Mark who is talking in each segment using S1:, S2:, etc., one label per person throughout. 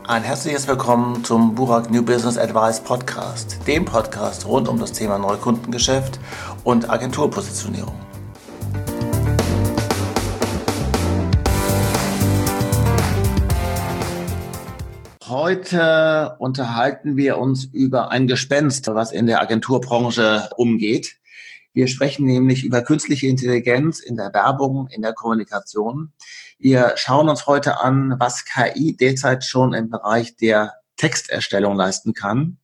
S1: Ein herzliches Willkommen zum Burak New Business Advice Podcast, dem Podcast rund um das Thema Neukundengeschäft und Agenturpositionierung. Heute unterhalten wir uns über ein Gespenst, was in der Agenturbranche umgeht. Wir sprechen nämlich über künstliche Intelligenz in der Werbung, in der Kommunikation. Wir schauen uns heute an, was KI derzeit schon im Bereich der Texterstellung leisten kann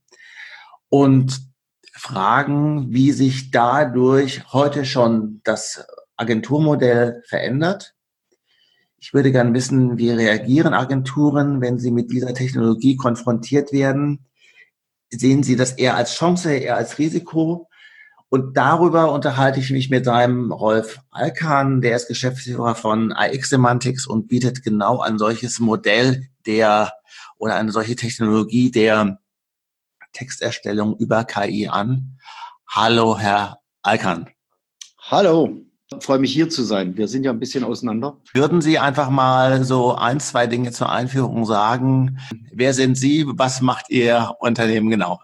S1: und fragen, wie sich dadurch heute schon das Agenturmodell verändert. Ich würde gerne wissen, wie reagieren Agenturen, wenn sie mit dieser Technologie konfrontiert werden? Sehen sie das eher als Chance, eher als Risiko? Und darüber unterhalte ich mich mit seinem Rolf Alkan, der ist Geschäftsführer von AX Semantics und bietet genau ein solches Modell oder eine solche Technologie der Texterstellung über KI an. Hallo, Herr Alkan.
S2: Hallo, freue mich hier zu sein. Wir sind ja ein bisschen auseinander.
S1: Würden Sie einfach mal so 1-2 Dinge zur Einführung sagen? Wer sind Sie? Was macht Ihr Unternehmen genau?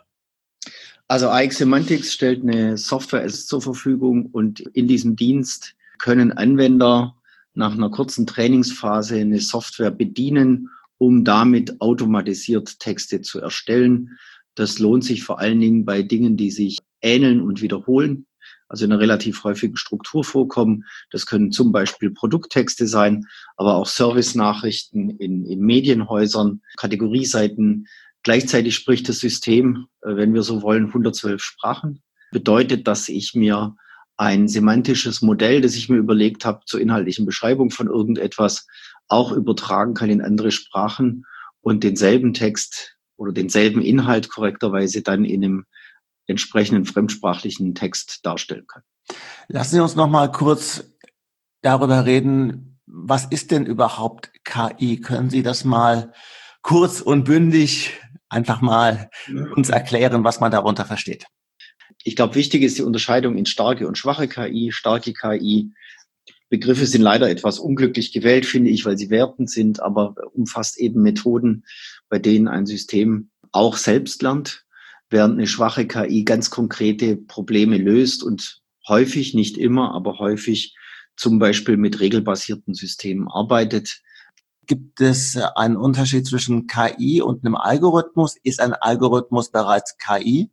S2: Also AX Semantics stellt eine Software zur Verfügung und in diesem Dienst können Anwender nach einer kurzen Trainingsphase eine Software bedienen, um damit automatisiert Texte zu erstellen. Das lohnt sich vor allen Dingen bei Dingen, die sich ähneln und wiederholen, also in einer relativ häufigen Struktur vorkommen. Das können zum Beispiel Produkttexte sein, aber auch Service-Nachrichten in Medienhäusern, Kategorieseiten. Gleichzeitig spricht das System, wenn wir so wollen, 112 Sprachen. Bedeutet, dass ich mir ein semantisches Modell, das ich mir überlegt habe, zur inhaltlichen Beschreibung von irgendetwas, auch übertragen kann in andere Sprachen und denselben Text oder denselben Inhalt korrekterweise dann in einem entsprechenden fremdsprachlichen Text darstellen kann.
S1: Lassen Sie uns noch mal kurz darüber reden, was ist denn überhaupt KI? Können Sie das mal kurz und bündig einfach mal uns erklären, was man darunter versteht?
S2: Ich glaube, wichtig ist die Unterscheidung in starke und schwache KI. Starke KI, Begriffe sind leider etwas unglücklich gewählt, finde ich, weil sie wertend sind, aber umfasst eben Methoden, bei denen ein System auch selbst lernt, während eine schwache KI ganz konkrete Probleme löst und häufig, nicht immer, aber häufig zum Beispiel mit regelbasierten Systemen arbeitet.
S1: Gibt es einen Unterschied zwischen KI und einem Algorithmus? Ist ein Algorithmus bereits KI?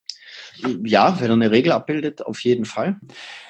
S2: Ja, wenn er eine Regel abbildet, auf jeden Fall.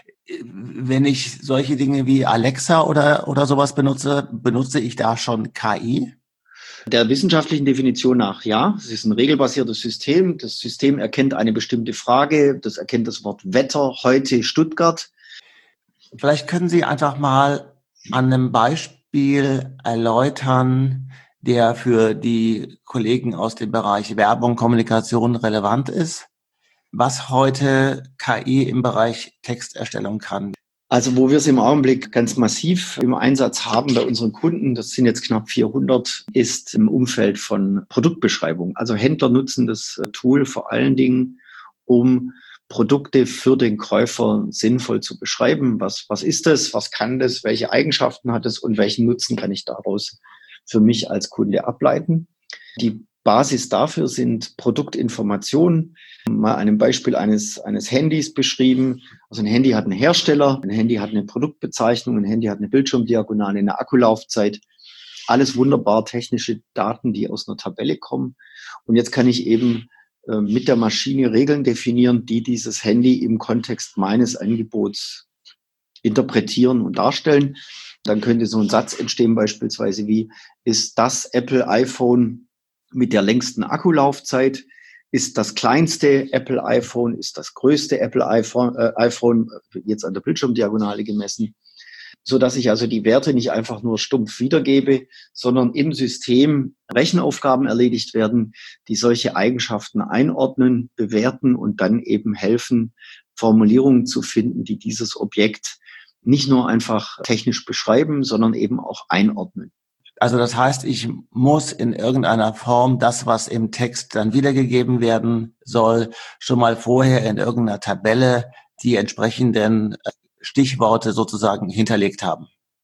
S1: Wenn ich solche Dinge wie Alexa oder sowas benutze ich da schon KI?
S2: Der wissenschaftlichen Definition nach, ja. Es ist ein regelbasiertes System. Das System erkennt eine bestimmte Frage. Das erkennt das Wort Wetter, heute Stuttgart.
S1: Vielleicht können Sie einfach mal an einem Beispiel erläutern, der für die Kollegen aus dem Bereich Werbung, Kommunikation relevant ist, was heute KI im Bereich Texterstellung kann.
S2: Also wo wir es im Augenblick ganz massiv im Einsatz haben bei unseren Kunden, das sind jetzt knapp 400, ist im Umfeld von Produktbeschreibung. Also Händler nutzen das Tool vor allen Dingen, um Produkte für den Käufer sinnvoll zu beschreiben. Was ist das? Was kann das? Welche Eigenschaften hat es? Und welchen Nutzen kann ich daraus für mich als Kunde ableiten? Die Basis dafür sind Produktinformationen. Mal an einem Beispiel eines Handys beschrieben. Also ein Handy hat einen Hersteller, ein Handy hat eine Produktbezeichnung, ein Handy hat eine Bildschirmdiagonale, eine Akkulaufzeit. Alles wunderbar technische Daten, die aus einer Tabelle kommen. Und jetzt kann ich eben mit der Maschine Regeln definieren, die dieses Handy im Kontext meines Angebots interpretieren und darstellen. Dann könnte so ein Satz entstehen beispielsweise wie, ist das Apple iPhone mit der längsten Akkulaufzeit? Ist das kleinste Apple iPhone, ist das größte Apple iPhone jetzt an der Bildschirmdiagonale gemessen, so dass ich also die Werte nicht einfach nur stumpf wiedergebe, sondern im System Rechenaufgaben erledigt werden, die solche Eigenschaften einordnen, bewerten und dann eben helfen, Formulierungen zu finden, die dieses Objekt nicht nur einfach technisch beschreiben, sondern eben auch einordnen.
S1: Also das heißt, ich muss in irgendeiner Form das, was im Text dann wiedergegeben werden soll, schon mal vorher in irgendeiner Tabelle die entsprechenden Stichworte sozusagen hinterlegt haben.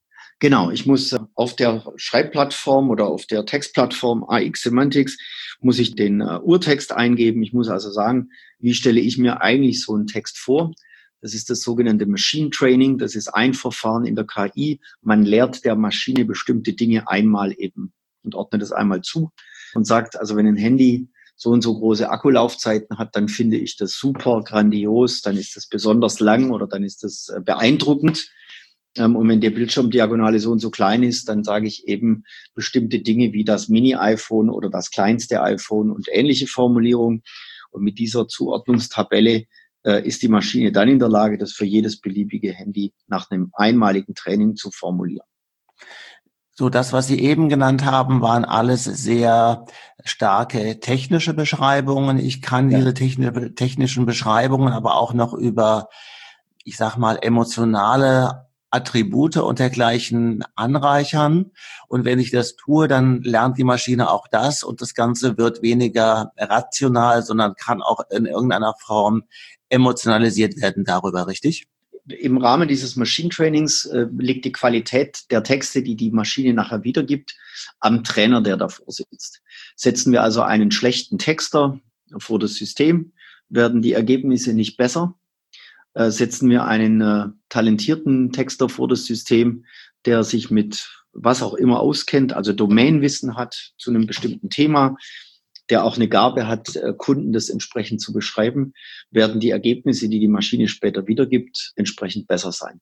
S2: Genau, ich muss auf der Schreibplattform oder auf der Textplattform AX Semantics muss ich den Urtext eingeben. Ich muss also sagen, wie stelle ich mir eigentlich so einen Text vor? Das ist das sogenannte Machine Training. Das ist ein Verfahren in der KI. Man lehrt der Maschine bestimmte Dinge einmal eben und ordnet es einmal zu und sagt, also wenn ein Handy so und so große Akkulaufzeiten hat, dann finde ich das super grandios, dann ist das besonders lang oder dann ist das beeindruckend. Und wenn die Bildschirmdiagonale so und so klein ist, dann sage ich eben bestimmte Dinge wie das Mini-iPhone oder das kleinste iPhone und ähnliche Formulierungen. Und mit dieser Zuordnungstabelle ist die Maschine dann in der Lage, das für jedes beliebige Handy nach einem einmaligen Training zu formulieren.
S1: So, das, was Sie eben genannt haben, waren alles sehr starke technische Beschreibungen. Ich kann diese technischen Beschreibungen aber auch noch über, ich sag mal, emotionale Attribute und dergleichen anreichern. Und wenn ich das tue, dann lernt die Maschine auch das und das Ganze wird weniger rational, sondern kann auch in irgendeiner Form emotionalisiert werden darüber, richtig?
S2: Im Rahmen dieses Machine Trainings liegt die Qualität der Texte, die die Maschine nachher wiedergibt, am Trainer, der davor sitzt. Setzen wir also einen schlechten Texter vor das System, werden die Ergebnisse nicht besser. Setzen wir einen talentierten Texter vor das System, der sich mit was auch immer auskennt, also Domainwissen hat zu einem bestimmten Thema, der auch eine Gabe hat, Kunden das entsprechend zu beschreiben, werden die Ergebnisse, die die Maschine später wiedergibt, entsprechend besser sein.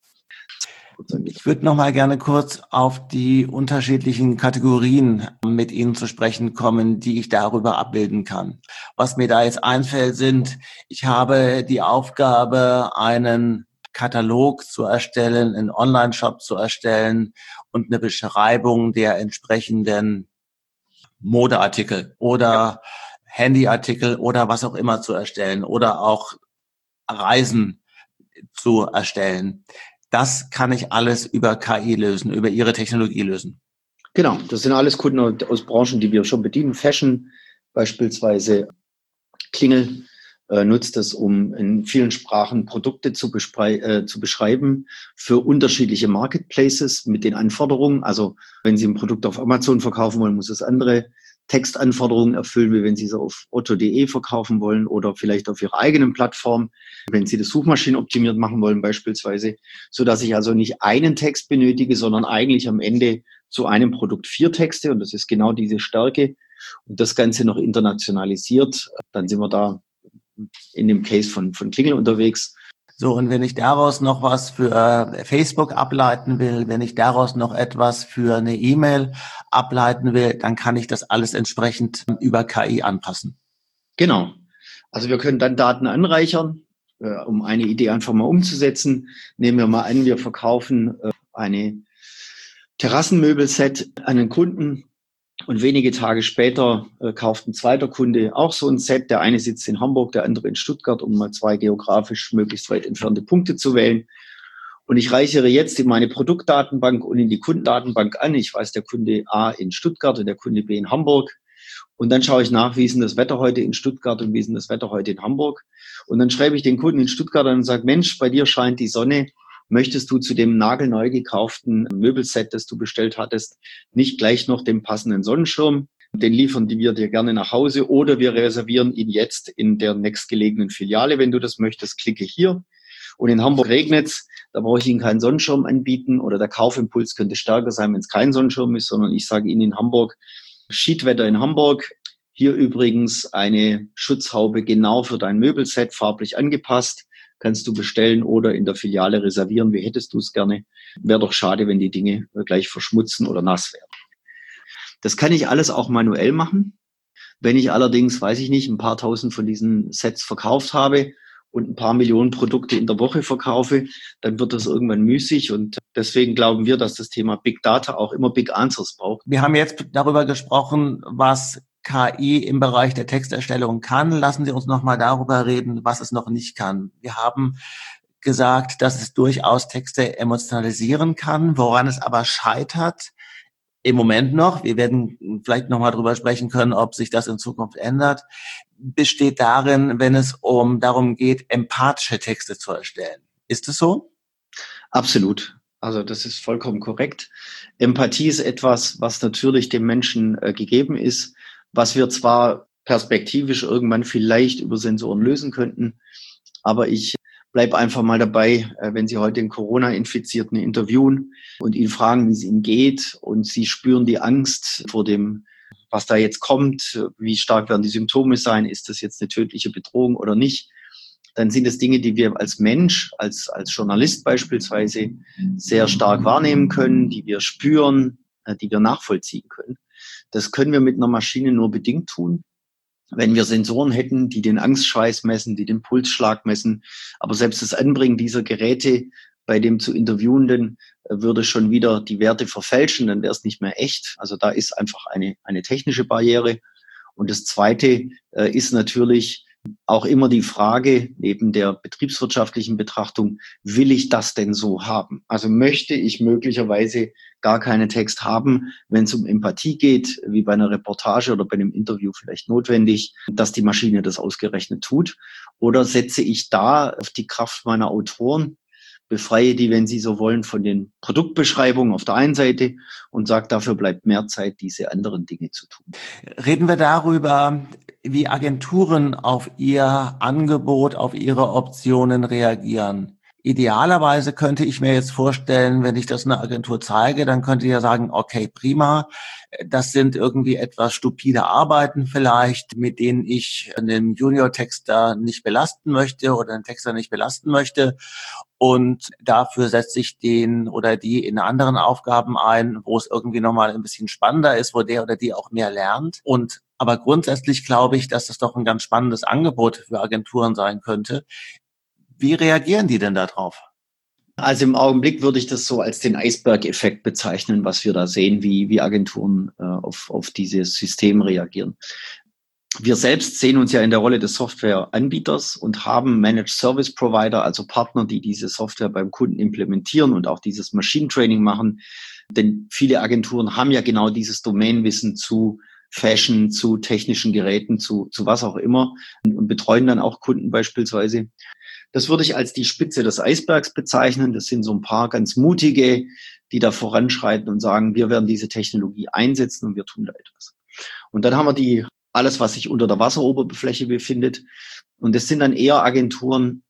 S1: Ich würde noch mal gerne kurz auf die unterschiedlichen Kategorien mit Ihnen zu sprechen kommen, die ich darüber abbilden kann. Was mir da jetzt einfällt, sind, ich habe die Aufgabe, einen Katalog zu erstellen, einen Online-Shop zu erstellen und eine Beschreibung der entsprechenden Modeartikel oder Handyartikel oder was auch immer zu erstellen oder auch Reisen zu erstellen. Das kann ich alles über KI lösen, über Ihre Technologie lösen.
S2: Genau, das sind alles Kunden aus Branchen, die wir schon bedienen. Fashion beispielsweise, Klingel nutzt es, um in vielen Sprachen Produkte zu beschreiben für unterschiedliche Marketplaces mit den Anforderungen. Also wenn Sie ein Produkt auf Amazon verkaufen wollen, muss es andere Textanforderungen erfüllen, wie wenn Sie es auf otto.de verkaufen wollen oder vielleicht auf Ihrer eigenen Plattform, wenn Sie das suchmaschinenoptimiert machen wollen beispielsweise, so dass ich also nicht einen Text benötige, sondern eigentlich am Ende zu einem Produkt 4 Texte und das ist genau diese Stärke und das Ganze noch internationalisiert, dann sind wir da in dem Case von Klingel unterwegs.
S1: So, und wenn ich daraus noch was für Facebook ableiten will, wenn ich daraus noch etwas für eine E-Mail ableiten will, dann kann ich das alles entsprechend über KI anpassen.
S2: Genau. Also wir können dann Daten anreichern, um eine Idee einfach mal umzusetzen. Nehmen wir mal an, wir verkaufen eine Terrassenmöbelset an einen Kunden und wenige Tage später kauft ein zweiter Kunde auch so ein Set. Der eine sitzt in Hamburg, der andere in Stuttgart, um mal 2 geografisch möglichst weit entfernte Punkte zu wählen. Und ich reichere jetzt in meine Produktdatenbank und in die Kundendatenbank an. Ich weiß, der Kunde A in Stuttgart und der Kunde B in Hamburg. Und dann schaue ich nach, wie ist denn das Wetter heute in Stuttgart und wie ist denn das Wetter heute in Hamburg. Und dann schreibe ich den Kunden in Stuttgart an und sage, Mensch, bei dir scheint die Sonne. Möchtest du zu dem nagelneu gekauften Möbelset, das du bestellt hattest, nicht gleich noch den passenden Sonnenschirm? Den liefern wir dir gerne nach Hause oder wir reservieren ihn jetzt in der nächstgelegenen Filiale. Wenn du das möchtest, klicke hier. Und in Hamburg regnet's, da brauche ich Ihnen keinen Sonnenschirm anbieten oder der Kaufimpuls könnte stärker sein, wenn es kein Sonnenschirm ist, sondern ich sage Ihnen in Hamburg, Schiedwetter in Hamburg. Hier übrigens eine Schutzhaube genau für dein Möbelset, farblich angepasst. Kannst du bestellen oder in der Filiale reservieren. Wie hättest du es gerne? Wäre doch schade, wenn die Dinge gleich verschmutzen oder nass werden. Das kann ich alles auch manuell machen. Wenn ich allerdings, weiß ich nicht, ein paar tausend von diesen Sets verkauft habe und ein paar Millionen Produkte in der Woche verkaufe, dann wird das irgendwann müßig. Und deswegen glauben wir, dass das Thema Big Data auch immer Big Answers braucht.
S1: Wir haben jetzt darüber gesprochen, was KI im Bereich der Texterstellung kann. Lassen Sie uns noch mal darüber reden, was es noch nicht kann. Wir haben gesagt, dass es durchaus Texte emotionalisieren kann, woran es aber scheitert. Im Moment noch, wir werden vielleicht noch mal drüber sprechen können, ob sich das in Zukunft ändert, besteht darin, wenn es darum geht, empathische Texte zu erstellen. Ist es so?
S2: Absolut. Also das ist vollkommen korrekt. Empathie ist etwas, was natürlich dem Menschen gegeben ist, was wir zwar perspektivisch irgendwann vielleicht über Sensoren lösen könnten, aber ich bleibe einfach mal dabei, wenn Sie heute den Corona-Infizierten interviewen und ihn fragen, wie es ihm geht, und Sie spüren die Angst vor dem, was da jetzt kommt, wie stark werden die Symptome sein, ist das jetzt eine tödliche Bedrohung oder nicht, dann sind es Dinge, die wir als Mensch, als Journalist beispielsweise sehr stark wahrnehmen können, die wir spüren, die wir nachvollziehen können. Das können wir mit einer Maschine nur bedingt tun. Wenn wir Sensoren hätten, die den Angstschweiß messen, die den Pulsschlag messen, aber selbst das Anbringen dieser Geräte bei dem zu Interviewenden würde schon wieder die Werte verfälschen, dann wäre es nicht mehr echt. Also da ist einfach eine technische Barriere. Und das Zweite ist natürlich auch immer die Frage, neben der betriebswirtschaftlichen Betrachtung, will ich das denn so haben? Also möchte ich möglicherweise gar keinen Text haben, wenn es um Empathie geht, wie bei einer Reportage oder bei einem Interview vielleicht notwendig, dass die Maschine das ausgerechnet tut? Oder setze ich da auf die Kraft meiner Autoren, befreie die, wenn Sie so wollen, von den Produktbeschreibungen auf der einen Seite und sage, dafür bleibt mehr Zeit, diese anderen Dinge zu tun.
S1: Reden wir darüber, wie Agenturen auf ihr Angebot, auf ihre Optionen reagieren. Idealerweise könnte ich mir jetzt vorstellen, wenn ich das einer Agentur zeige, dann könnte ich ja sagen, okay, prima, das sind irgendwie etwas stupide Arbeiten vielleicht, mit denen ich einen Junior-Texter nicht belasten möchte oder einen Texter nicht belasten möchte. Und dafür setze ich den oder die in anderen Aufgaben ein, wo es irgendwie nochmal ein bisschen spannender ist, wo der oder die auch mehr lernt. Aber grundsätzlich glaube ich, dass das doch ein ganz spannendes Angebot für Agenturen sein könnte. Wie reagieren die denn darauf?
S2: Also im Augenblick würde ich das so als den Eisberg-Effekt bezeichnen, was wir da sehen, wie Agenturen auf dieses System reagieren. Wir selbst sehen uns ja in der Rolle des Softwareanbieters und haben Managed Service Provider, also Partner, die diese Software beim Kunden implementieren und auch dieses Machine Training machen. Denn viele Agenturen haben ja genau dieses Domainwissen zu Fashion, zu technischen Geräten, zu was auch immer und betreuen dann auch Kunden beispielsweise. Das würde ich als die Spitze des Eisbergs bezeichnen. Das sind so ein paar ganz mutige, die da voranschreiten und sagen, wir werden diese Technologie einsetzen und wir tun da etwas. Und dann haben wir alles, was sich unter der Wasseroberfläche befindet. Und das sind dann eher Agenturen,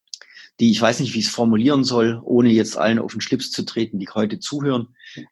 S2: die, ich weiß nicht, wie ich es formulieren soll, ohne jetzt allen auf den Schlips zu treten, die heute zuhören.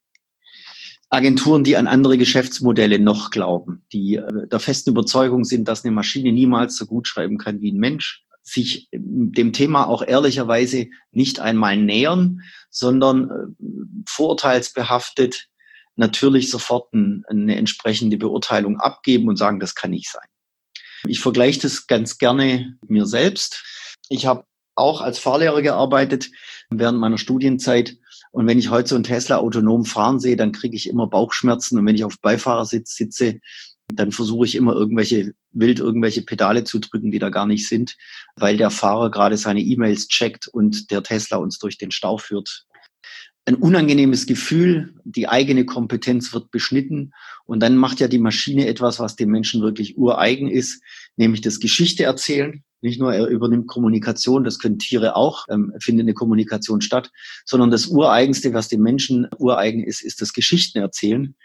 S2: Agenturen, die an andere Geschäftsmodelle noch glauben, die der festen Überzeugung sind, dass eine Maschine niemals so gut schreiben kann wie ein Mensch, sich dem Thema auch ehrlicherweise nicht einmal nähern, sondern vorurteilsbehaftet natürlich sofort eine entsprechende Beurteilung abgeben und sagen, das kann nicht sein. Ich vergleiche das ganz gerne mit mir selbst. Ich habe auch als Fahrlehrer gearbeitet während meiner Studienzeit. Und wenn ich heute so einen Tesla autonom fahren sehe, dann kriege ich immer Bauchschmerzen. Und wenn ich auf Beifahrersitz sitze, dann versuche ich immer irgendwelche Pedale zu drücken, die da gar nicht sind, weil der Fahrer gerade seine E-Mails checkt und der Tesla uns durch den Stau führt. Ein unangenehmes Gefühl, die eigene Kompetenz wird beschnitten und dann macht ja die Maschine etwas, was dem Menschen wirklich ureigen ist, nämlich das Geschichte erzählen. Nicht nur er übernimmt Kommunikation, das können Tiere auch, findet eine Kommunikation statt, sondern das Ureigenste, was dem Menschen ureigen ist, ist das Geschichten erzählen.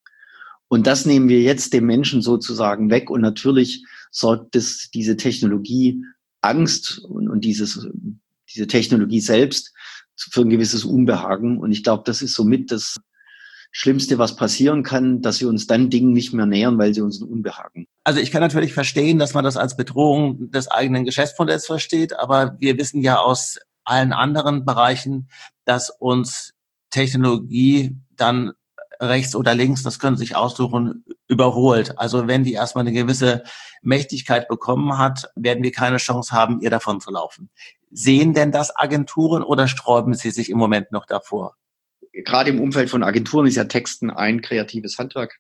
S2: Und das nehmen wir jetzt dem Menschen sozusagen weg und natürlich sorgt diese Technologie Angst und diese Technologie selbst für ein gewisses Unbehagen. Und ich glaube, das ist somit das Schlimmste, was passieren kann, dass wir uns dann Dingen nicht mehr nähern, weil sie uns ein Unbehagen.
S1: Also ich kann natürlich verstehen, dass man das als Bedrohung des eigenen Geschäftsmodells versteht, aber wir wissen ja aus allen anderen Bereichen, dass uns Technologie dann rechts oder links, das können Sie sich aussuchen, überholt. Also wenn die erstmal eine gewisse Mächtigkeit bekommen hat, werden wir keine Chance haben, ihr davon zu laufen. Sehen denn das Agenturen oder sträuben sie sich im Moment noch davor?
S2: Gerade im Umfeld von Agenturen ist ja Texten ein kreatives Handwerk.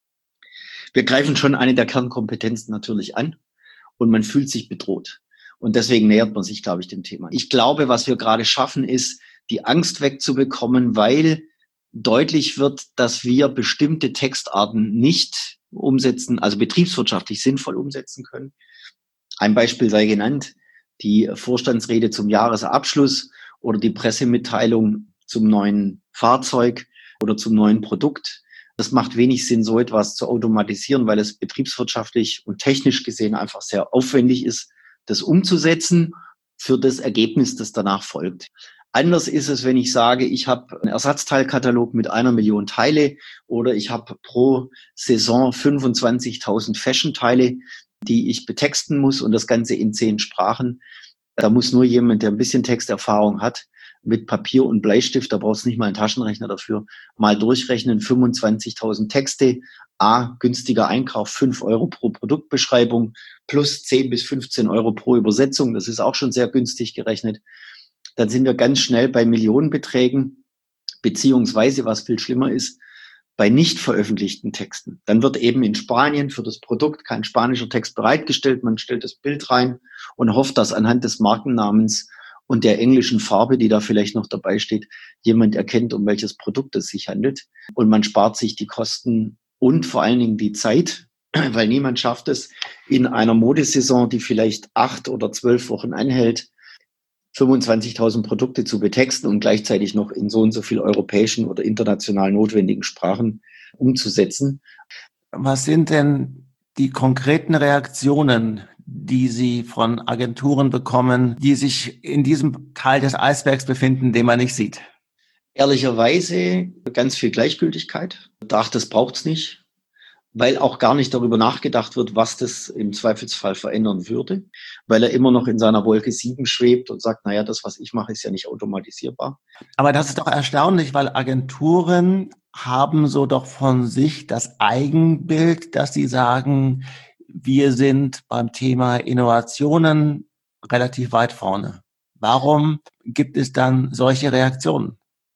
S2: Wir greifen schon eine der Kernkompetenzen natürlich an und man fühlt sich bedroht. Und deswegen nähert man sich, glaube ich, dem Thema. Ich glaube, was wir gerade schaffen, ist, die Angst wegzubekommen, weil deutlich wird, dass wir bestimmte Textarten nicht umsetzen, also betriebswirtschaftlich sinnvoll umsetzen können. Ein Beispiel sei genannt, die Vorstandsrede zum Jahresabschluss oder die Pressemitteilung zum neuen Fahrzeug oder zum neuen Produkt. Das macht wenig Sinn, so etwas zu automatisieren, weil es betriebswirtschaftlich und technisch gesehen einfach sehr aufwendig ist, das umzusetzen für das Ergebnis, das danach folgt. Anders ist es, wenn ich sage, ich habe einen Ersatzteilkatalog mit 1 Million Teile oder ich habe pro Saison 25.000 Fashion-Teile, die ich betexten muss und das Ganze in 10 Sprachen. Da muss nur jemand, der ein bisschen Texterfahrung hat, mit Papier und Bleistift, da brauchst du nicht mal einen Taschenrechner dafür, mal durchrechnen, 25.000 Texte, günstiger Einkauf, 5 Euro pro Produktbeschreibung, plus 10 bis 15 Euro pro Übersetzung, das ist auch schon sehr günstig gerechnet. Dann sind wir ganz schnell bei Millionenbeträgen, beziehungsweise, was viel schlimmer ist, bei nicht veröffentlichten Texten. Dann wird eben in Spanien für das Produkt kein spanischer Text bereitgestellt, man stellt das Bild rein und hofft, dass anhand des Markennamens und der englischen Farbe, die da vielleicht noch dabei steht, jemand erkennt, um welches Produkt es sich handelt. Und man spart sich die Kosten und vor allen Dingen die Zeit, weil niemand schafft es, in einer Modesaison, die vielleicht 8 oder 12 Wochen anhält, 25.000 Produkte zu betexten und gleichzeitig noch in so und so viel europäischen oder international notwendigen Sprachen umzusetzen.
S1: Was sind denn die konkreten Reaktionen, die Sie von Agenturen bekommen, die sich in diesem Teil des Eisbergs befinden, den man nicht sieht?
S2: Ehrlicherweise ganz viel Gleichgültigkeit. Das braucht's nicht, weil auch gar nicht darüber nachgedacht wird, was das im Zweifelsfall verändern würde, weil er immer noch in seiner Wolke 7 schwebt und sagt, naja, das, was ich mache, ist ja nicht automatisierbar.
S1: Aber das ist doch erstaunlich, weil Agenturen haben so doch von sich das Eigenbild, dass sie sagen, wir sind beim Thema Innovationen relativ weit vorne. Warum gibt es dann solche Reaktionen?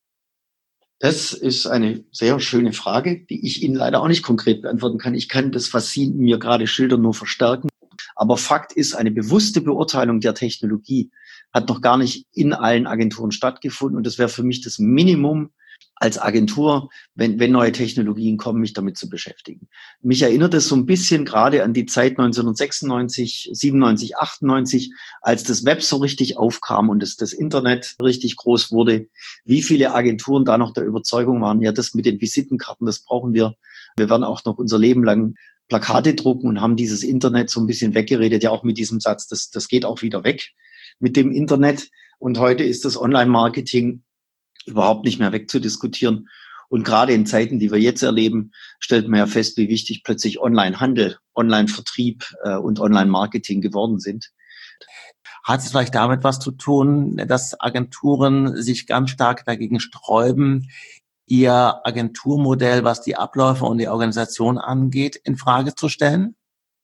S2: Das ist eine sehr schöne Frage, die ich Ihnen leider auch nicht konkret beantworten kann. Ich kann das, was Sie mir gerade schildern, nur verstärken. Aber Fakt ist, eine bewusste Beurteilung der Technologie hat noch gar nicht in allen Agenturen stattgefunden. Und das wäre für mich das Minimum als Agentur, wenn neue Technologien kommen, mich damit zu beschäftigen. Mich erinnert es so ein bisschen gerade an die Zeit 1996, 97, 98, als das Web so richtig aufkam und das Internet richtig groß wurde, wie viele Agenturen da noch der Überzeugung waren, ja, das mit den Visitenkarten, das brauchen wir. Wir werden auch noch unser Leben lang Plakate drucken und haben dieses Internet so ein bisschen weggeredet, ja auch mit diesem Satz, das geht auch wieder weg mit dem Internet. Und heute ist das Online-Marketing überhaupt nicht mehr wegzudiskutieren. Und gerade in Zeiten, die wir jetzt erleben, stellt man ja fest, wie wichtig plötzlich Online-Handel, Online-Vertrieb und Online-Marketing geworden sind.
S1: Hat es vielleicht damit was zu tun, dass Agenturen sich ganz stark dagegen sträuben, ihr Agenturmodell, was die Abläufe und die Organisation angeht, in Frage zu stellen?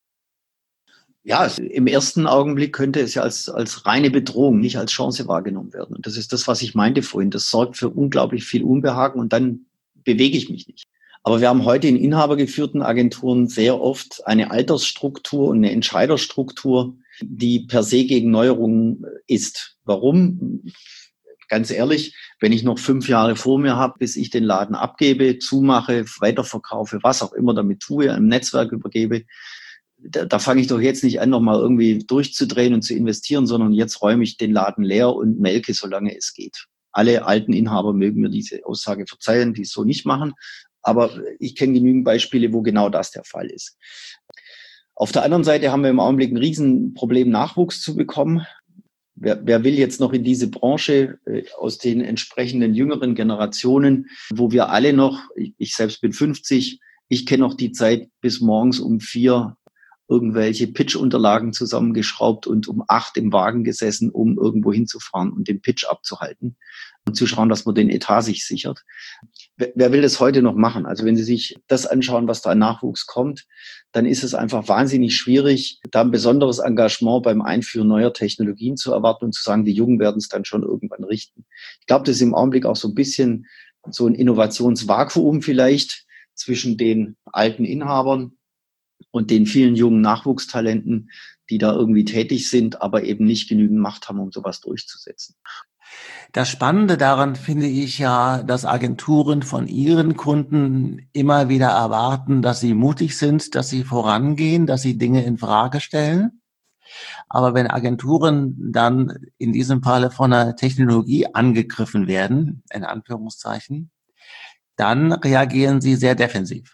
S2: Ja, im ersten Augenblick könnte es ja als reine Bedrohung, nicht als Chance wahrgenommen werden. Und das ist das, was ich meinte vorhin. Das sorgt für unglaublich viel Unbehagen und dann bewege ich mich nicht. Aber wir haben heute in inhabergeführten Agenturen sehr oft eine Altersstruktur und eine Entscheiderstruktur, die per se gegen Neuerungen ist. Warum? Ganz ehrlich, wenn ich noch 5 Jahre vor mir habe, bis ich den Laden abgebe, zumache, weiterverkaufe, was auch immer damit tue, im Netzwerk übergebe, da fange ich doch jetzt nicht an, nochmal irgendwie durchzudrehen und zu investieren, sondern jetzt räume ich den Laden leer und melke, solange es geht. Alle alten Inhaber mögen mir diese Aussage verzeihen, die es so nicht machen. Aber ich kenne genügend Beispiele, wo genau das der Fall ist. Auf der anderen Seite haben wir im Augenblick ein Riesenproblem, Nachwuchs zu bekommen. Wer will jetzt noch in diese Branche aus den entsprechenden jüngeren Generationen, wo wir alle noch, ich selbst bin 50, ich kenne noch die Zeit bis morgens um 4 irgendwelche Pitch-Unterlagen zusammengeschraubt und um 8 im Wagen gesessen, um irgendwo hinzufahren und den Pitch abzuhalten und zu schauen, dass man den Etat sich sichert. Wer will das heute noch machen? Also wenn Sie sich das anschauen, was da an Nachwuchs kommt, dann ist es einfach wahnsinnig schwierig, da ein besonderes Engagement beim Einführen neuer Technologien zu erwarten und zu sagen, die Jungen werden es dann schon irgendwann richten. Ich glaube, das ist im Augenblick auch so ein bisschen so ein Innovationsvakuum vielleicht zwischen den alten Inhabern und den vielen jungen Nachwuchstalenten, die da irgendwie tätig sind, aber eben nicht genügend Macht haben, um sowas durchzusetzen.
S1: Das Spannende daran finde ich ja, dass Agenturen von ihren Kunden immer wieder erwarten, dass sie mutig sind, dass sie vorangehen, dass sie Dinge in Frage stellen. Aber wenn Agenturen dann in diesem Falle von einer Technologie angegriffen werden, in Anführungszeichen, dann reagieren sie sehr defensiv.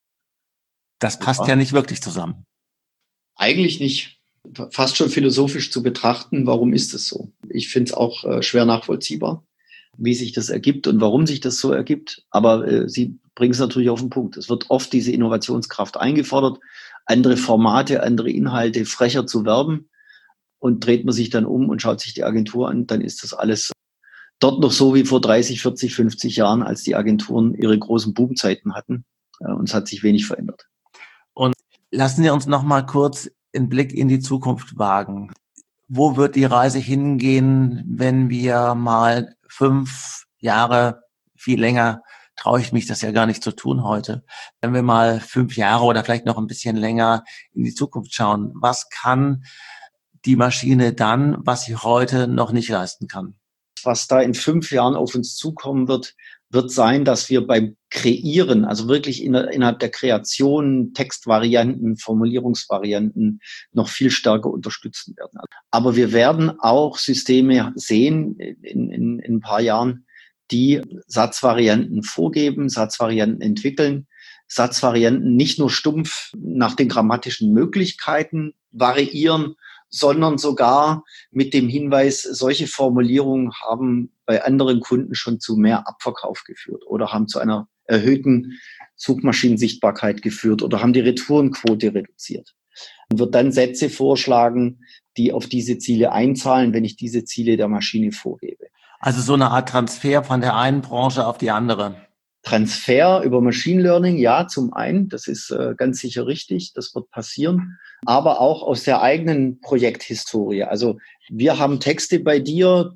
S1: Das passt ja nicht wirklich zusammen.
S2: Eigentlich nicht. Fast schon philosophisch zu betrachten, warum ist es so? Ich finde es auch schwer nachvollziehbar, wie sich das ergibt und warum sich das so ergibt. Aber Sie bringen es natürlich auf den Punkt. Es wird oft diese Innovationskraft eingefordert, andere Formate, andere Inhalte frecher zu werben. Und dreht man sich dann um und schaut sich die Agentur an, dann ist das alles dort noch so wie vor 30, 40, 50 Jahren, als die Agenturen ihre großen Boomzeiten hatten. Und es hat sich wenig verändert.
S1: Und lassen Sie uns noch mal kurz einen Blick in die Zukunft wagen. Wo wird die Reise hingehen, wenn wir mal 5 Jahre, viel länger, traue ich mich das ja gar nicht zu tun heute, wenn wir mal 5 Jahre oder vielleicht noch ein bisschen länger in die Zukunft schauen? Was kann die Maschine dann, was sie heute noch nicht leisten kann?
S2: Was da in 5 Jahren auf uns zukommen wird, wird sein, dass wir beim Kreieren, also wirklich innerhalb der Kreation, Textvarianten, Formulierungsvarianten noch viel stärker unterstützen werden. Aber wir werden auch Systeme sehen in ein paar Jahren, die Satzvarianten vorgeben, Satzvarianten entwickeln, Satzvarianten nicht nur stumpf nach den grammatischen Möglichkeiten variieren, sondern sogar mit dem Hinweis, solche Formulierungen haben bei anderen Kunden schon zu mehr Abverkauf geführt oder haben zu einer erhöhten Suchmaschinensichtbarkeit geführt oder haben die Retourenquote reduziert. Und wird dann Sätze vorschlagen, die auf diese Ziele einzahlen, wenn ich diese Ziele der Maschine vorgebe.
S1: Also so eine Art Transfer von der einen Branche auf die andere.
S2: Transfer über Machine Learning, ja, zum einen, das ist ganz sicher richtig, das wird passieren, aber auch aus der eigenen Projekthistorie. Also wir haben Texte bei dir,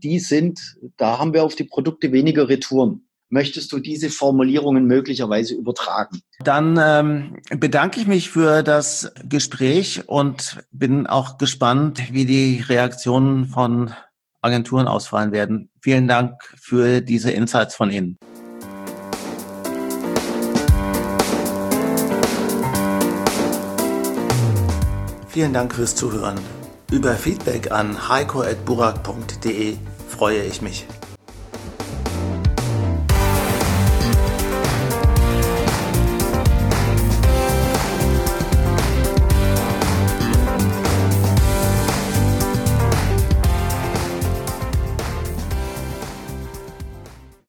S2: da haben wir auf die Produkte weniger Retouren. Möchtest du diese Formulierungen möglicherweise übertragen?
S1: Dann bedanke ich mich für das Gespräch und bin auch gespannt, wie die Reaktionen von Agenturen ausfallen werden. Vielen Dank für diese Insights von Ihnen. Vielen Dank fürs Zuhören. Über Feedback an heiko@burak.de freue ich mich.